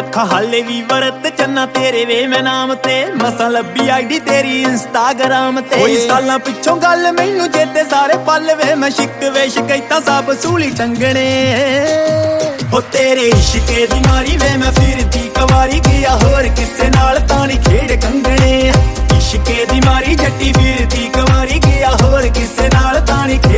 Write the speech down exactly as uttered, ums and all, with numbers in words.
ਰੱਖਾ ਹਾਲੇ ਵੀ ਵਰਤ ਚੰਨਾ ਤੇਰੇ ਵੇ ਮੈਂ ਨਾਮ ਤੇ ਮਸਾਂ ਲੱਭੀ ਆਈਡੀ ਤੇਰੀ ਇੰਸਟਾਗ੍ਰਾਮ ਤੇ ਕੋਈ ਸਾਲਾਂ ਪਿੱਛੋਂ ਗੱਲ ਮੈਨੂੰ ਚੇਤੇ ਸਾਰੇ ਪਲ ਵੇ ਮੈਂ ਸ਼ਿਕਵੇ ਸ਼ਿਕਾਇਤਾਂ ਸਭ ਸੂਲੀ ਟੰਗਣੇ ਹੋ ਤੇਰੇ ਇਸ਼ਕੇ ਦੀ ਮਾਰੀ ਵੇ ਮੈਂ ਫਿਰਦੀ ਕਵਾਰੀ ਗਿਆ ਹੋਰ ਕਿਸੇ ਨਾਲ ਤਾਂ ਨਹੀਂ ਖੇਡ ਕੰਗਣੇ ਇਸ਼ਕੇ ਦੀ ਮਾਰੀ ਜੱਟੀ ਫਿਰਦੀ